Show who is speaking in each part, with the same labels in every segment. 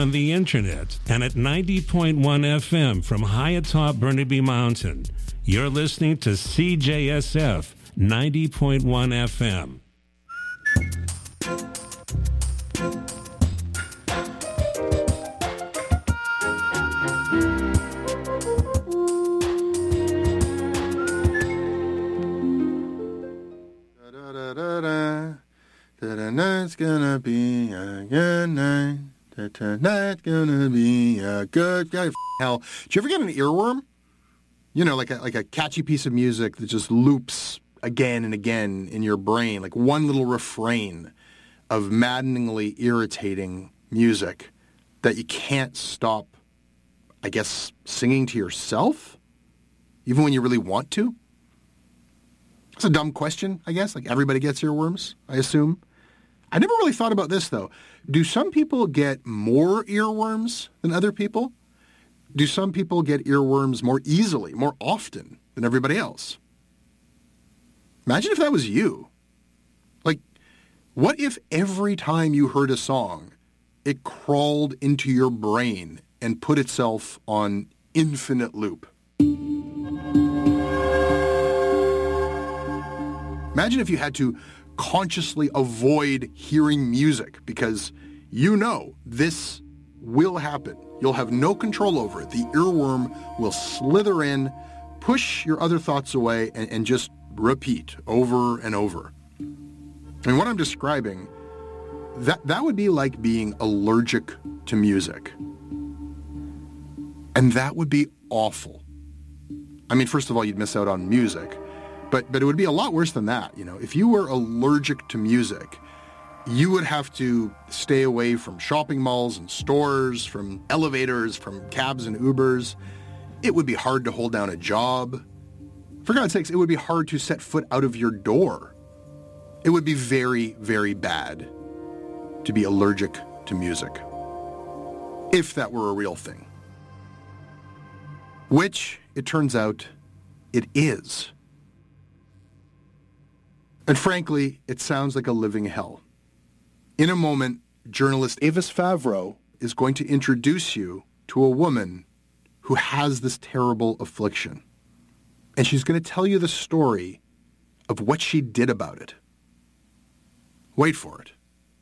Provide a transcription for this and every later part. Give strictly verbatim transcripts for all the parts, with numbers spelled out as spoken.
Speaker 1: On the internet and at ninety point one F M from high atop Burnaby Mountain. You're listening to C J S F ninety point one F M.
Speaker 2: Tonight's gonna be a good night. Tonight's gonna be a good guy. Hell, do you ever get an earworm? You know, like a, like a catchy piece of music that just loops again and again in your brain, like one little refrain of maddeningly irritating music that you can't stop, I guess, singing to yourself, even when you really want to? It's a dumb question, I guess. Like, everybody gets earworms, I assume. I never really thought about this, though. Do some people get more earworms than other people? Do some people get earworms more easily, more often than everybody else? Imagine if that was you. Like, what if every time you heard a song, it crawled into your brain and put itself on infinite loop? Imagine if you had to consciously avoid hearing music because you know this will happen. You'll have no control over it. The earworm will slither in, push your other thoughts away, and, and just repeat over and over. I mean, what I'm describing, that, that would be like being allergic to music. And that would be awful. I mean, first of all, you'd miss out on music. But but it would be a lot worse than that, you know. If you were allergic to music, you would have to stay away from shopping malls and stores, from elevators, from cabs and Ubers. It would be hard to hold down a job. For God's sakes, it would be hard to set foot out of your door. It would be very, very bad to be allergic to music, if that were a real thing. Which, it turns out, it is. And frankly, it sounds like a living hell. In a moment, journalist Avis Favreau is going to introduce you to a woman who has this terrible affliction. And she's going to tell you the story of what she did about it. Wait for it.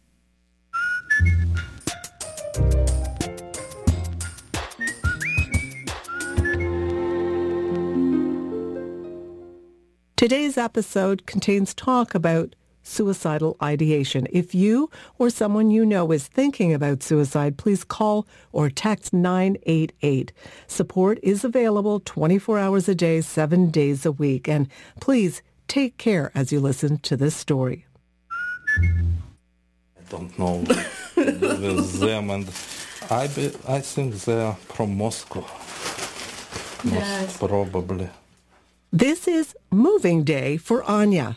Speaker 3: Today's episode contains talk about suicidal ideation. If you or someone you know is thinking about suicide, please call or text nine eight eight. Support is available twenty-four hours a day, seven days a week. And please take care as you listen to this story.
Speaker 4: I don't know with them, and I, be, I think they're from Moscow.
Speaker 5: Yes.
Speaker 4: Most probably.
Speaker 3: This is moving day for Anya.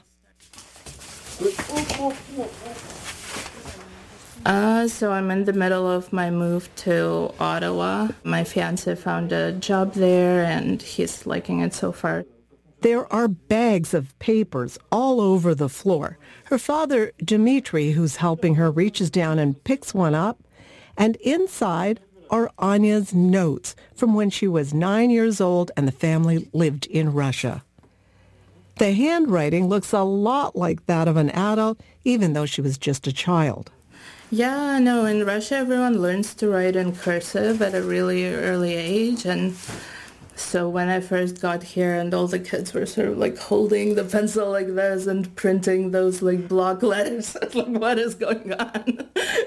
Speaker 5: Uh, so I'm in the middle of my move to Ottawa. My fiancé found a job there, and he's liking it so far.
Speaker 3: There are bags of papers all over the floor. Her father, Dmitry, who's helping her, reaches down and picks one up, and inside are Anya's notes from when she was nine years old and the family lived in Russia. The handwriting looks a lot like that of an adult, even though she was just a child.
Speaker 5: Yeah, no, in Russia everyone learns to write in cursive at a really early age, and so when I first got here and all the kids were sort of like holding the pencil like this and printing those like block letters, I was like, what is going on?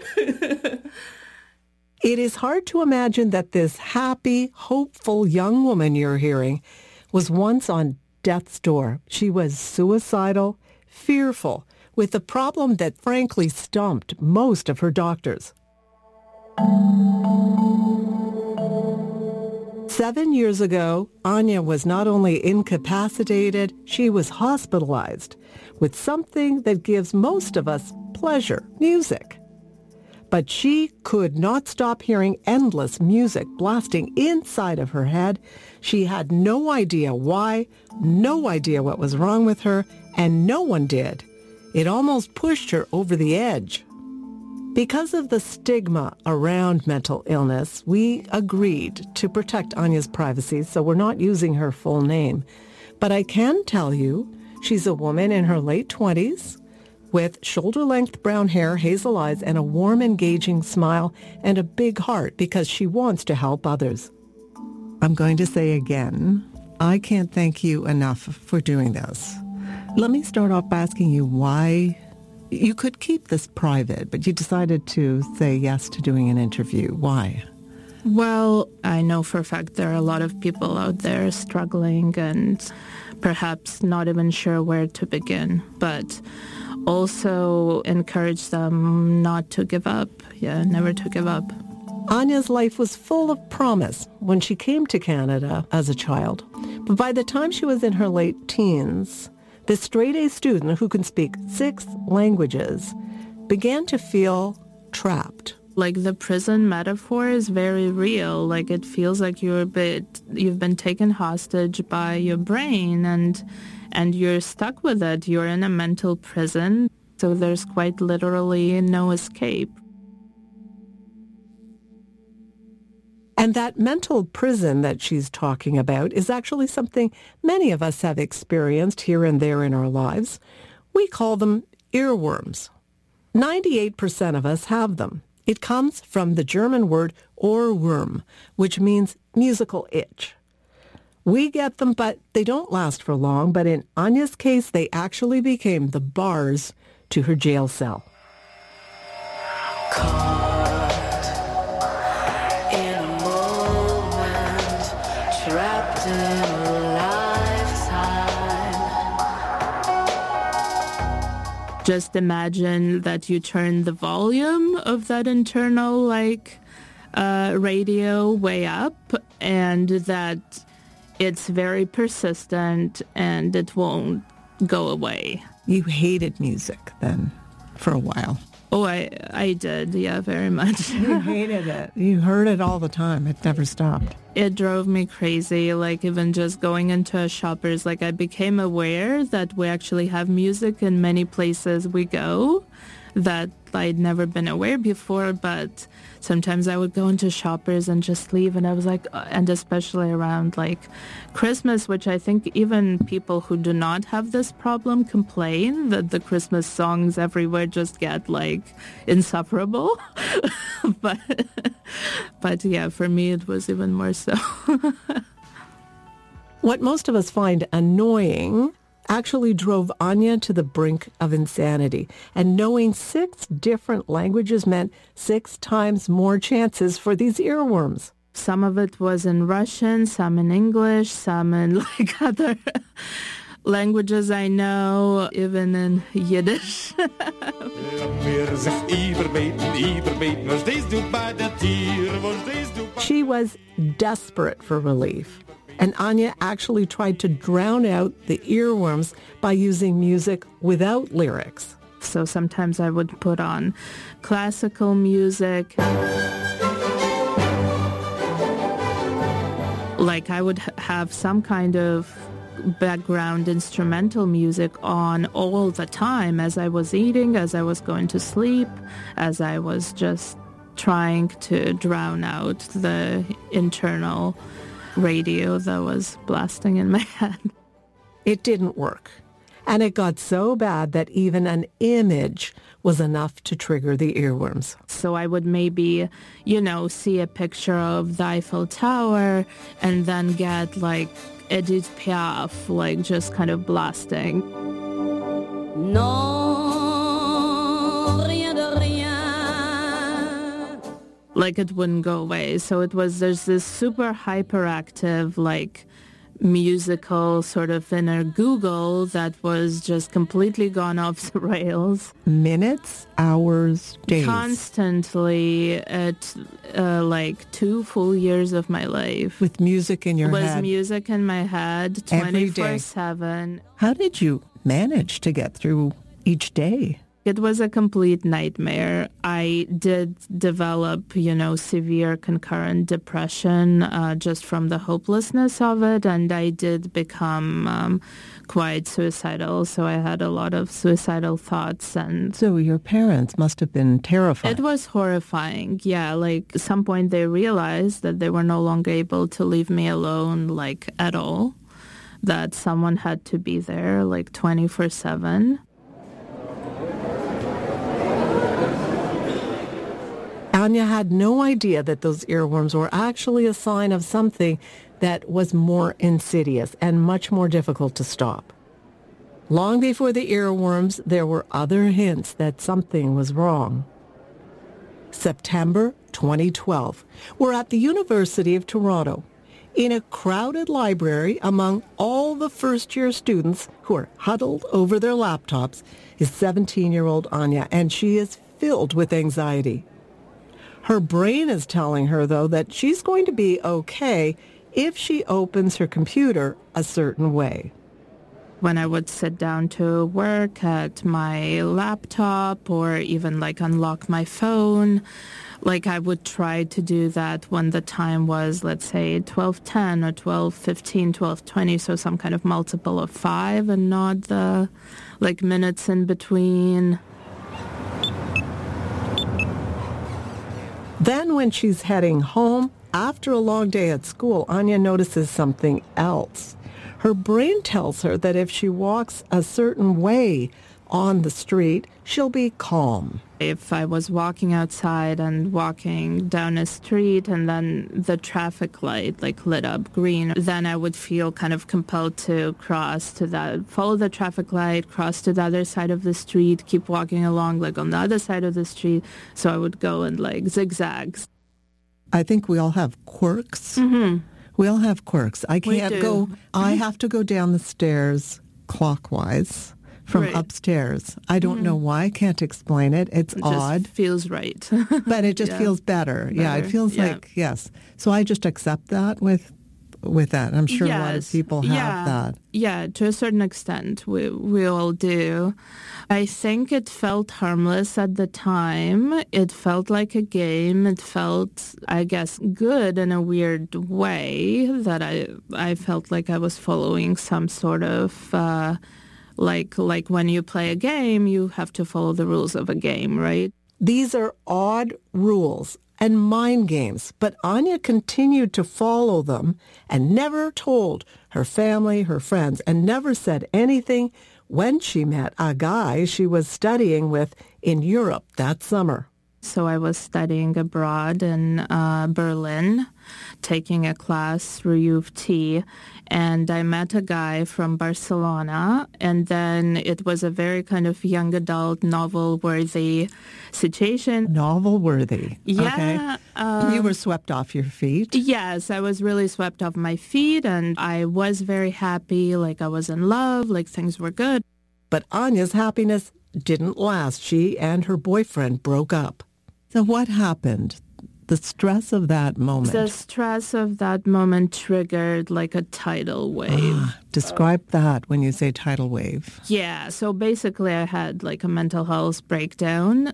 Speaker 3: It is hard to imagine that this happy, hopeful young woman you're hearing was once on death's door. She was suicidal, fearful, with a problem that frankly stumped most of her doctors. Seven years ago, Anya was not only incapacitated, she was hospitalized with something that gives most of us pleasure, music. But she could not stop hearing endless music blasting inside of her head. She had no idea why, no idea what was wrong with her, and no one did. It almost pushed her over the edge. Because of the stigma around mental illness, we agreed to protect Anya's privacy, so we're not using her full name. But I can tell you she's a woman in her late twenties with shoulder-length brown hair, hazel eyes, and a warm, engaging smile and a big heart because she wants to help others. I'm going to say again, I can't thank you enough for doing this. Let me start off by asking you why you could keep this private, but you decided to say yes to doing an interview. Why?
Speaker 5: Well, I know for a fact there are a lot of people out there struggling and perhaps not even sure where to begin, but also encourage them not to give up. Yeah, never to give up.
Speaker 3: Anya's life was full of promise when she came to Canada as a child. But by the time she was in her late teens, this straight-A student who can speak six languages began to feel trapped.
Speaker 5: Like the prison metaphor is very real. Like it feels like you're a bit, you've been taken hostage by your brain and and you're stuck with it. You're in a mental prison, so there's quite literally no escape.
Speaker 3: And that mental prison that she's talking about is actually something many of us have experienced here and there in our lives. We call them earworms. ninety-eight percent of us have them. It comes from the German word Ohrwurm, which means musical itch. We get them, but they don't last for long. But in Anya's case, they actually became the bars to her jail cell.
Speaker 5: Just imagine that you turn the volume of that internal, like, uh, radio way up, and that it's very persistent and it won't go away.
Speaker 3: You hated music then for a while.
Speaker 5: Oh, I I did, yeah, very much.
Speaker 3: You hated it. You heard it all the time. It never stopped.
Speaker 5: It drove me crazy, like even just going into a Shoppers. Like I became aware that we actually have music in many places we go that I'd never been aware before, but sometimes I would go into Shoppers and just leave, and I was like, uh, and especially around like Christmas, which I think even people who do not have this problem complain that the Christmas songs everywhere just get like insufferable. but but yeah, for me it was even more so.
Speaker 3: What most of us find annoying actually drove Anya to the brink of insanity. And knowing six different languages meant six times more chances for these earworms.
Speaker 5: Some of it was in Russian, some in English, some in like other languages I know, even in Yiddish.
Speaker 3: She was desperate for relief. And Anya actually tried to drown out the earworms by using music without lyrics.
Speaker 5: So sometimes I would put on classical music. Like I would have some kind of background instrumental music on all the time as I was eating, as I was going to sleep, as I was just trying to drown out the internal radio that was blasting in my head.
Speaker 3: It didn't work. And it got so bad that even an image was enough to trigger the earworms.
Speaker 5: So I would maybe, you know, see a picture of the Eiffel Tower and then get like Edith Piaf, like just kind of blasting. Non, rien de rien. Like it wouldn't go away. So it was, there's this super hyperactive, like musical sort of inner Google that was just completely gone off the rails.
Speaker 3: Minutes, hours, days.
Speaker 5: Constantly at uh, like two full years of my life.
Speaker 3: With music in your
Speaker 5: was
Speaker 3: head.
Speaker 5: With music in my head, twenty-four seven.
Speaker 3: How did you manage to get through each day?
Speaker 5: It was a complete nightmare. I did develop, you know, severe concurrent depression uh, just from the hopelessness of it, and I did become um, quite suicidal. So I had a lot of suicidal thoughts. And
Speaker 3: So your parents must have been terrified.
Speaker 5: it was horrifying. Yeah, like at some point they realized that they were no longer able to leave me alone, like at all, that someone had to be there like twenty-four seven.
Speaker 3: Anya had no idea that those earworms were actually a sign of something that was more insidious and much more difficult to stop. Long before the earworms, there were other hints that something was wrong. September twenty twelve. We're at the University of Toronto. In a crowded library among all the first-year students who are huddled over their laptops is seventeen-year-old Anya, and she is filled with anxiety. Her brain is telling her, though, that she's going to be okay if she opens her computer a certain way.
Speaker 5: When I would sit down to work at my laptop or even like unlock my phone, like I would try to do that when the time was, let's say, twelve ten or twelve fifteen, twelve twenty, so some kind of multiple of five and not the like minutes in between.
Speaker 3: Then when she's heading home, after a long day at school, Anya notices something else. Her brain tells her that if she walks a certain way on the street, she'll be calm.
Speaker 5: If I was walking outside and walking down a street and then the traffic light like lit up green, then I would feel kind of compelled to cross to that, follow the traffic light, cross to the other side of the street, keep walking along like on the other side of the street. So I would go in like zigzags.
Speaker 3: I think we all have quirks.
Speaker 5: Mm-hmm.
Speaker 3: We all have quirks. I
Speaker 5: We
Speaker 3: can't
Speaker 5: do.
Speaker 3: go, I have to go down the stairs clockwise from
Speaker 5: Right.
Speaker 3: upstairs. I don't know why. I can't explain it. It's
Speaker 5: It
Speaker 3: odd,
Speaker 5: just feels right.
Speaker 3: but it just
Speaker 5: Yeah.
Speaker 3: feels better. Yeah, it
Speaker 5: Better.
Speaker 3: feels
Speaker 5: Yeah.
Speaker 3: like, yes. So I just accept that with with that. I'm sure a lot of
Speaker 5: Yes.
Speaker 3: people have
Speaker 5: yeah.
Speaker 3: that.
Speaker 5: Yeah, to a certain extent, we we all do. I think it felt harmless at the time. It felt like a game. It felt, I guess, good in a weird way that I I felt like I was following some sort of uh, like like when you play a game, you have to follow the rules of a game, right?
Speaker 3: These are odd rules and mind games, but Anya continued to follow them and never told her family, her friends, and never said anything when she met a guy she was studying with in Europe that summer.
Speaker 5: So I was studying abroad in uh, Berlin, taking a class through U of T, and I met a guy from Barcelona, and then it was a very kind of young adult novel-worthy situation.
Speaker 3: Novel-worthy.
Speaker 5: Yeah.
Speaker 3: Okay.
Speaker 5: um,
Speaker 3: You were swept off your feet.
Speaker 5: Yes, I was really swept off my feet, and I was very happy, like I was in love, like things were good.
Speaker 3: But Anya's happiness didn't last. She and her boyfriend broke up. So what happened? The stress of that moment.
Speaker 5: The stress of that moment triggered like a tidal wave.
Speaker 3: Describe that when you say tidal wave.
Speaker 5: Yeah, so basically I had like a mental health breakdown.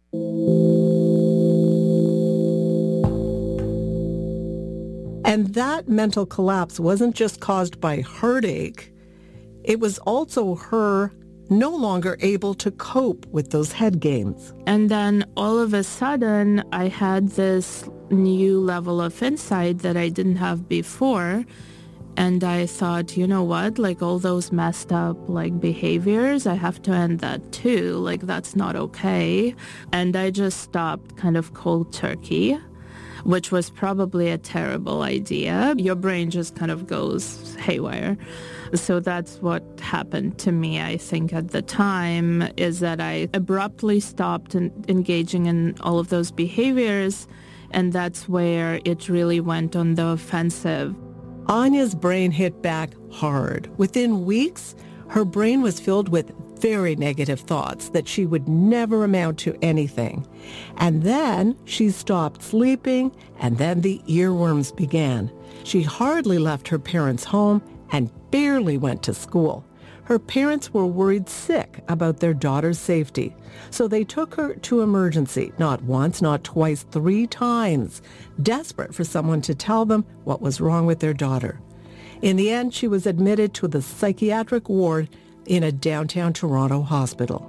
Speaker 3: And that mental collapse wasn't just caused by heartache. It was also her no longer able to cope with those head games.
Speaker 5: And then all of a sudden I had this new level of insight that I didn't have before. And I thought, you know what, like all those messed up like behaviors, I have to end that too. Like that's not okay. And I just stopped kind of cold turkey, which was probably a terrible idea. Your brain just kind of goes haywire. So that's what happened to me, I think, at the time, is that I abruptly stopped in, engaging in all of those behaviors, and that's where it really went on the offensive.
Speaker 3: Anya's brain hit back hard. Within weeks, her brain was filled with very negative thoughts that she would never amount to anything. And then she stopped sleeping, and then the earworms began. She hardly left her parents' home and barely went to school. Her parents were worried sick about their daughter's safety, so they took her to emergency, not once, not twice, three times, desperate for someone to tell them what was wrong with their daughter. In the end, she was admitted to the psychiatric ward in a downtown Toronto hospital.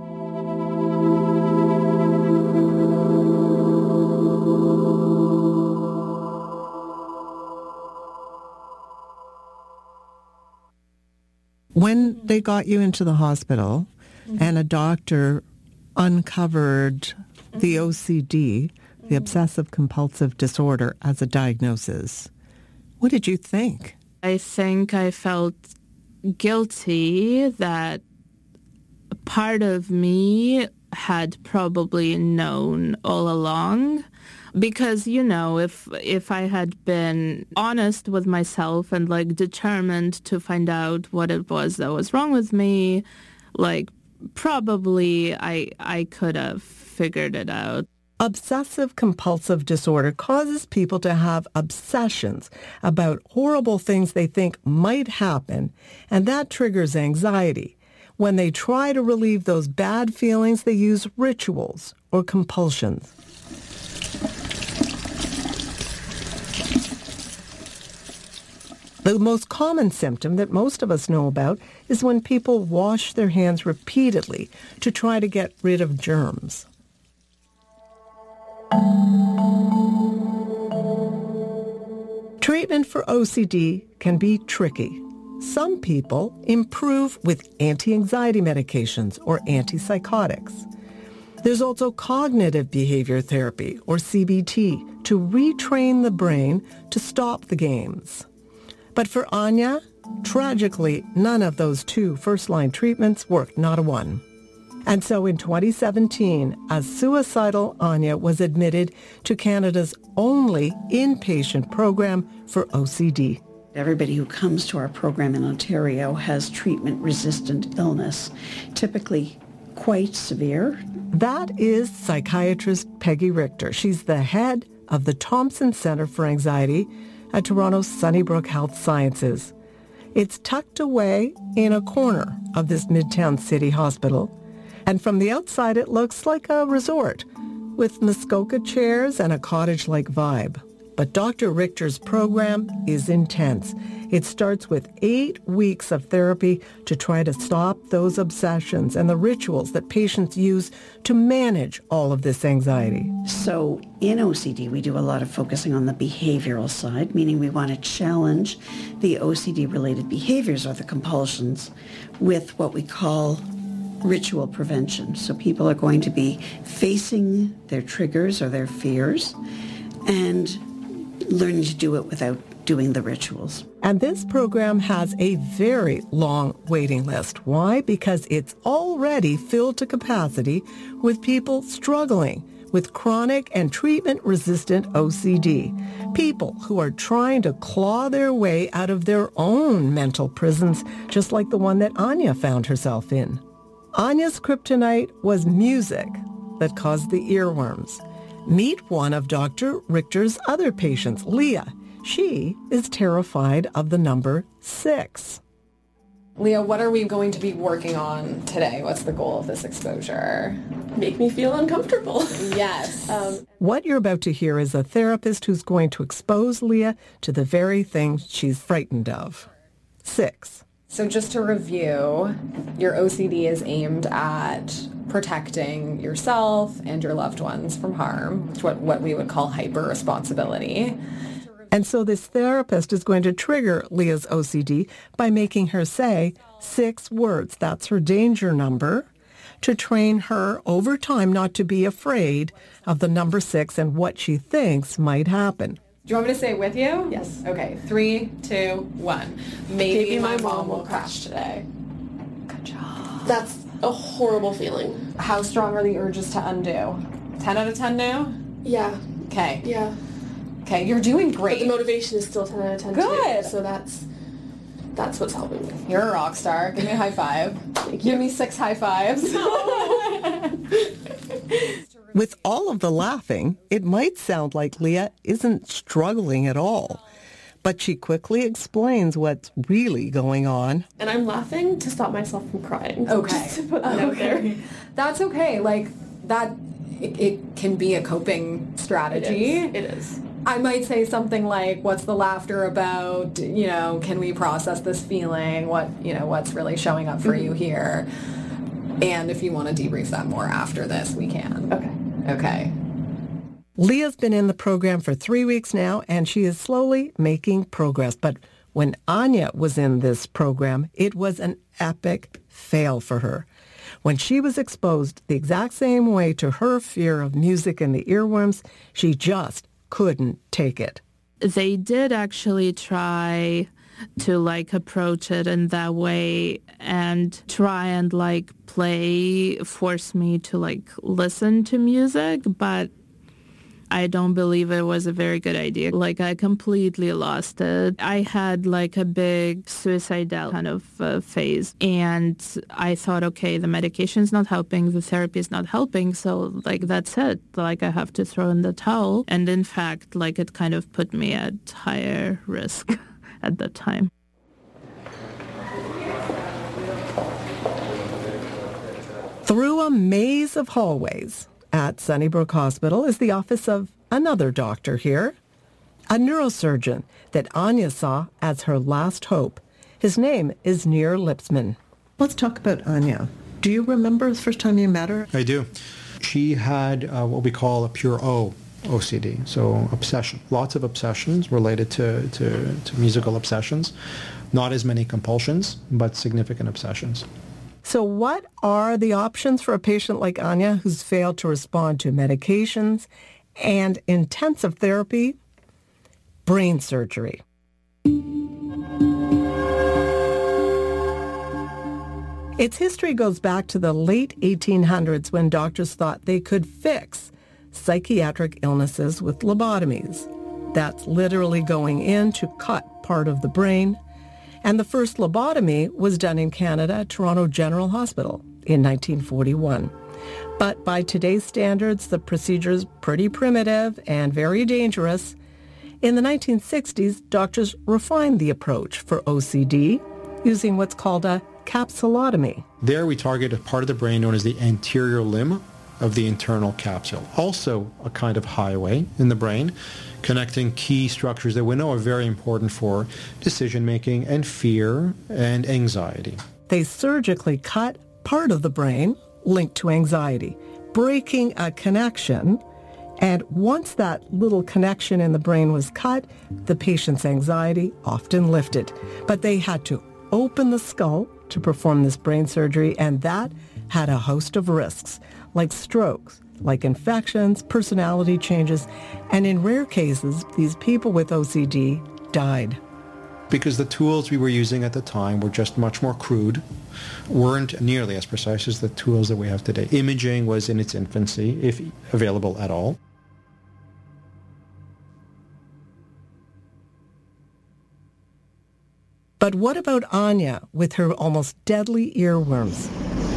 Speaker 3: When they got you into the hospital mm-hmm. and a doctor uncovered the O C D, mm-hmm. the obsessive compulsive disorder, as a diagnosis, what did you think?
Speaker 5: I think I felt guilty that part of me had probably known all along. Because, you know, if if I had been honest with myself and, like, determined to find out what it was that was wrong with me, like, probably I I could have figured it out.
Speaker 3: Obsessive compulsive disorder causes people to have obsessions about horrible things they think might happen, and that triggers anxiety. When they try to relieve those bad feelings, they use rituals or compulsions. The most common symptom that most of us know about is when people wash their hands repeatedly to try to get rid of germs. Treatment for O C D can be tricky. Some people improve with anti-anxiety medications or antipsychotics. There's also cognitive behavior therapy, or C B T, to retrain the brain to stop the games. But for Anya, tragically, none of those two first-line treatments worked, not a one. And so in twenty seventeen, a suicidal Anya was admitted to Canada's only inpatient program for O C D.
Speaker 6: Everybody who comes to our program in Ontario has treatment-resistant illness, typically quite severe.
Speaker 3: That is psychiatrist Peggy Richter. She's the head of the Thompson Centre for Anxiety at Toronto's Sunnybrook Health Sciences. It's tucked away in a corner of this Midtown City hospital. And from the outside, it looks like a resort with Muskoka chairs and a cottage-like vibe. But Doctor Richter's program is intense. It starts with eight weeks of therapy to try to stop those obsessions and the rituals that patients use to manage all of this anxiety.
Speaker 6: So in O C D, we do a lot of focusing on the behavioral side, meaning we want to challenge the O C D-related behaviors or the compulsions with what we call ritual prevention. So people are going to be facing their triggers or their fears and learning to do it without doing the rituals.
Speaker 3: And this program has a very long waiting list. Why? Because it's already filled to capacity with people struggling with chronic and treatment-resistant O C D. People who are trying to claw their way out of their own mental prisons, just like the one that Anya found herself in. Anya's kryptonite was music that caused the earworms. Meet one of Doctor Richter's other patients, Leah. She is terrified of the number six.
Speaker 7: Leah, what are we going to be working on today? What's the goal of this exposure?
Speaker 8: Make me feel uncomfortable.
Speaker 7: Yes. Um,
Speaker 3: what you're about to hear is a therapist who's going to expose Leah to the very thing she's frightened of. Six.
Speaker 7: So just to review, your O C D is aimed at protecting yourself and your loved ones from harm, which is what, what we would call hyper-responsibility.
Speaker 3: And so this therapist is going to trigger Leah's O C D by making her say six words. That's her danger number, to train her over time not to be afraid of the number six and what she thinks might happen.
Speaker 7: Do you want me to say it with you?
Speaker 8: Yes.
Speaker 7: Okay, three, two, one. Maybe,
Speaker 8: Maybe
Speaker 7: my,
Speaker 8: my
Speaker 7: mom
Speaker 8: mom
Speaker 7: will
Speaker 8: will
Speaker 7: crash today. Good job.
Speaker 8: That's a horrible feeling.
Speaker 7: How strong are the urges to undo? ten out of ten now?
Speaker 8: Yeah.
Speaker 7: Okay.
Speaker 8: Yeah.
Speaker 7: Okay, you're doing great.
Speaker 8: But the motivation is still ten out of ten.
Speaker 7: Good.
Speaker 8: Too, so that's that's what's helping me.
Speaker 7: You're a rock star. Give me a high five.
Speaker 8: Thank
Speaker 7: Give
Speaker 8: you.
Speaker 7: me six high fives.
Speaker 3: With all of the laughing, it might sound like Leah isn't struggling at all. But she quickly explains what's really going on.
Speaker 8: And I'm laughing to stop myself from crying.
Speaker 7: Okay.
Speaker 8: Just to put that out there.
Speaker 7: That's okay. Like, that, it, it can be a coping strategy.
Speaker 8: It is. It is.
Speaker 7: I might say something like, what's the laughter about? You know, can we process this feeling? What, you know, what's really showing up for mm-hmm. you here? And if you want to debrief that more after this, we can.
Speaker 8: Okay.
Speaker 7: Okay.
Speaker 3: Leah's been in the program for three weeks now, and she is slowly making progress. But when Anya was in this program, it was an epic fail for her. When she was exposed the exact same way to her fear of music and the earworms, she just couldn't take it.
Speaker 5: They did actually try to like approach it in that way and try and like play, force me to like listen to music, but I don't believe it was a very good idea. Like, I completely lost it. I had like a big suicidal kind of uh, phase, and I thought, okay, the medication's not helping, the therapy is not helping, so like that's it. Like, I have to throw in the towel. And in fact, like, it kind of put me at higher risk at that time.
Speaker 3: Through a maze of hallways at Sunnybrook Hospital is the office of another doctor here, a neurosurgeon that Anya saw as her last hope. His name is Nir Lipsman. Let's talk about Anya. Do you remember the first time you met her?
Speaker 9: I do. She had uh, what we call a pure O, O C D, so obsession. Lots of obsessions related to, to, to musical obsessions. Not as many compulsions, but significant obsessions.
Speaker 3: So what are the options for a patient like Anya who's failed to respond to medications and intensive therapy? Brain surgery. Its history goes back to the late eighteen hundreds when doctors thought they could fix psychiatric illnesses with lobotomies. That's literally going in to cut part of the brain. And the first lobotomy was done in Canada at Toronto General Hospital in nineteen forty-one. But by today's standards, the procedure is pretty primitive and very dangerous. In the nineteen sixties, doctors refined the approach for O C D using what's called a capsulotomy.
Speaker 9: There we target a part of the brain known as the anterior limb of the internal capsule, also a kind of highway in the brain, connecting key structures that we know are very important for decision-making and fear and anxiety.
Speaker 3: They surgically cut part of the brain linked to anxiety, breaking a connection. And once that little connection in the brain was cut, the patient's anxiety often lifted. But they had to open the skull to perform this brain surgery, and that had a host of risks, like strokes, like infections, personality changes, and in rare cases, these people with O C D died.
Speaker 9: Because the tools we were using at the time were just much more crude, weren't nearly as precise as the tools that we have today. Imaging was in its infancy, if available at all.
Speaker 3: But what about Anya with her almost deadly earworms?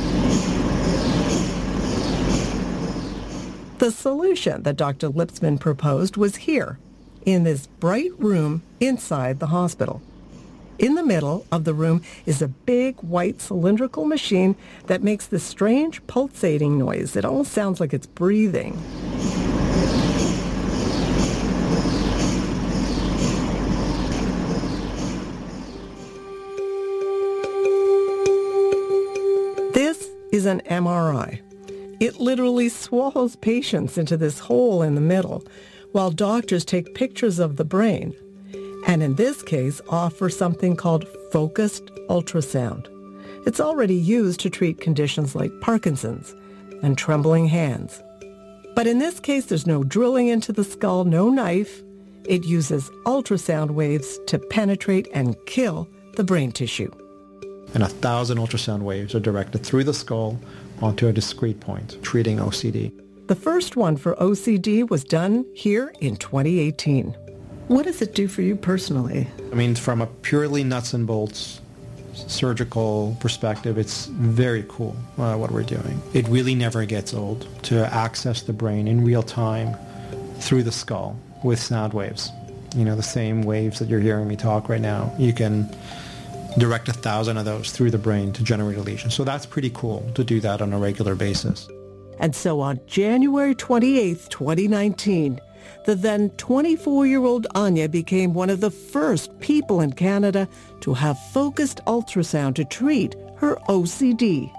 Speaker 3: The solution that Doctor Lipsman proposed was here, in this bright room inside the hospital. In the middle of the room is a big white cylindrical machine that makes this strange pulsating noise. It almost sounds like it's breathing. This is an M R I. It literally swallows patients into this hole in the middle, while doctors take pictures of the brain, and in this case offer something called focused ultrasound. It's already used to treat conditions like Parkinson's and trembling hands. But in this case, there's no drilling into the skull, no knife. It uses ultrasound waves to penetrate and kill the brain tissue.
Speaker 9: And a thousand ultrasound waves are directed through the skull onto a discrete point, treating O C D.
Speaker 3: The first one for O C D was done here in twenty eighteen. What does it do for you personally?
Speaker 9: I mean, from a purely nuts and bolts surgical perspective, it's very cool uh, what we're doing. It really never gets old to access the brain in real time through the skull with sound waves. you know, the same waves that you're hearing me talk right now. You can direct a thousand of those through the brain to generate a lesion. So that's pretty cool to do that on a regular basis.
Speaker 3: And so on January twenty-eighth, twenty nineteen, the then twenty-four-year-old Anya became one of the first people in Canada to have focused ultrasound to treat her O C D.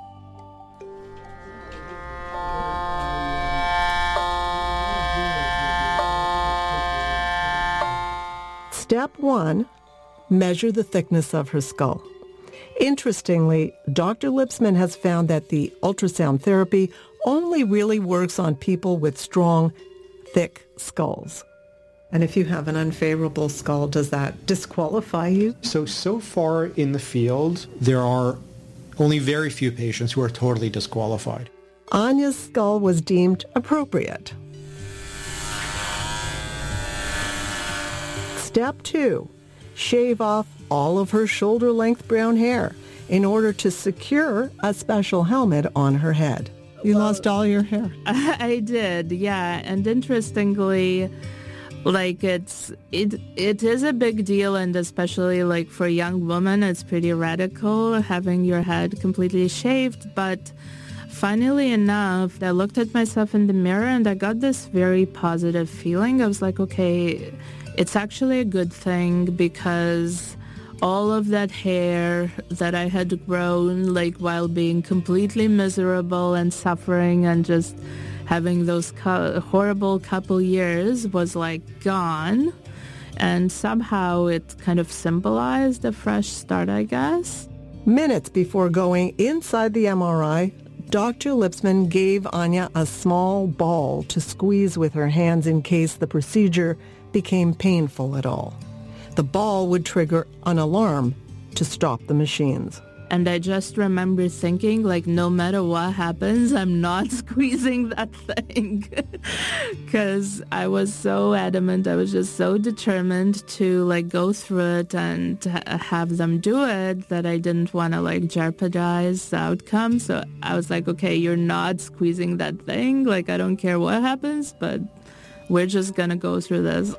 Speaker 3: Step one, measure the thickness of her skull. Interestingly, Doctor Lipsman has found that the ultrasound therapy only really works on people with strong, thick skulls. And if you have an unfavorable skull, does that disqualify you?
Speaker 9: So, so far in the field, there are only very few patients who are totally disqualified.
Speaker 3: Anya's skull was deemed appropriate. Step two, shave off all of her shoulder-length brown hair in order to secure a special helmet on her head. You lost all your hair.
Speaker 5: I did, yeah. And interestingly, like it's it it is a big deal, and especially like for a young woman, it's pretty radical having your head completely shaved. But funnily enough, I looked at myself in the mirror and I got this very positive feeling. I was like, okay, it's actually a good thing, because all of that hair that I had grown, like while being completely miserable and suffering and just having those co- horrible couple years, was like gone. And somehow it kind of symbolized a fresh start, I guess.
Speaker 3: Minutes before going inside the M R I, Doctor Lipsman gave Anya a small ball to squeeze with her hands in case the procedure became painful at all. The ball would trigger an alarm to stop the machines.
Speaker 5: And I just remember thinking, like, no matter what happens, I'm not squeezing that thing. Because I was so adamant. I was just so determined to, like, go through it and have them do it that I didn't want to, like, jeopardize the outcome. So I was like, okay, you're not squeezing that thing. Like, I don't care what happens, but we're just going to go through this.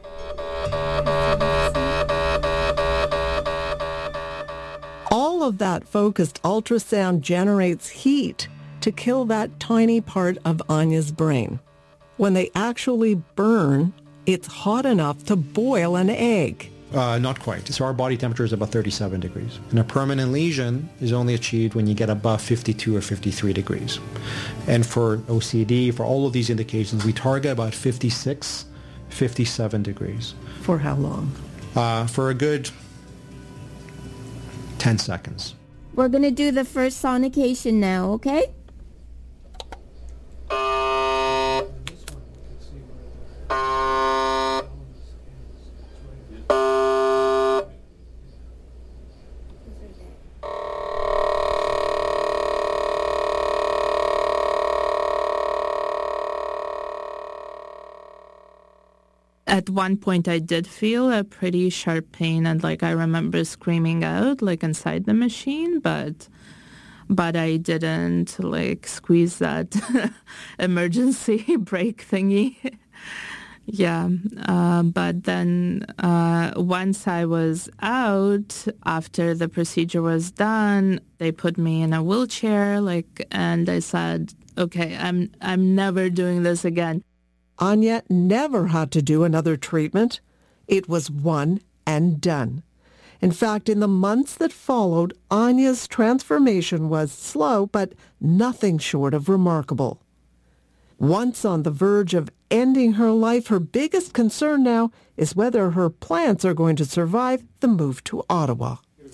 Speaker 3: All of that focused ultrasound generates heat to kill that tiny part of Anya's brain. When they actually burn, it's hot enough to boil an egg.
Speaker 9: Uh, not quite. So our body temperature is about thirty-seven degrees. And a permanent lesion is only achieved when you get above fifty-two or fifty-three degrees. And for O C D, for all of these indications, we target about fifty-six, fifty-seven degrees.
Speaker 3: For how long?
Speaker 9: Uh, for a good ten seconds.
Speaker 10: We're going to do the first sonication now, okay?
Speaker 5: At one point, I did feel a pretty sharp pain, and like I remember screaming out, like inside the machine, but but I didn't like squeeze that emergency brake thingy. Yeah, uh, but then uh, once I was out, after the procedure was done, they put me in a wheelchair, like, and I said, okay, I'm I'm never doing this again.
Speaker 3: Anya never had to do another treatment. It was one and done. In fact, in the months that followed, Anya's transformation was slow, but nothing short of remarkable. Once on the verge of ending her life, her biggest concern now is whether her plants are going to survive the move to Ottawa.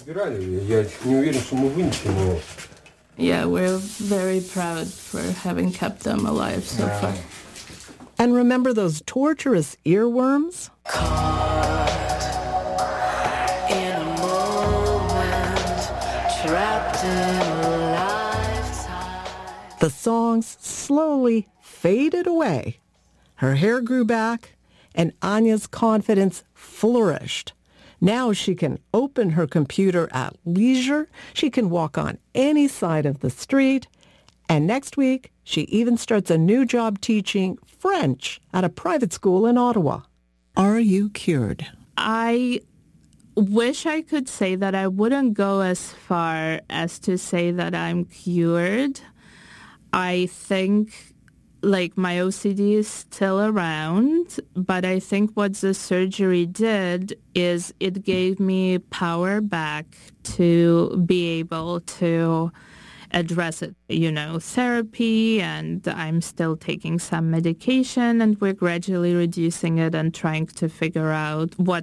Speaker 5: Yeah, we're very proud for having kept them alive so far.
Speaker 3: And remember those torturous earworms?
Speaker 11: Caught in a moment, trapped in a lifetime.
Speaker 3: The songs slowly faded away. Her hair grew back, and Anya's confidence flourished. Now she can open her computer at leisure. She can walk on any side of the street. And next week, she even starts a new job teaching French at a private school in Ottawa. Are you cured?
Speaker 5: I wish I could say that. I wouldn't go as far as to say that I'm cured. I think, like, my O C D is still around, but I think what the surgery did is it gave me power back to be able to address it. You know, therapy, and I'm still taking some medication, and we're gradually reducing it and trying to figure out what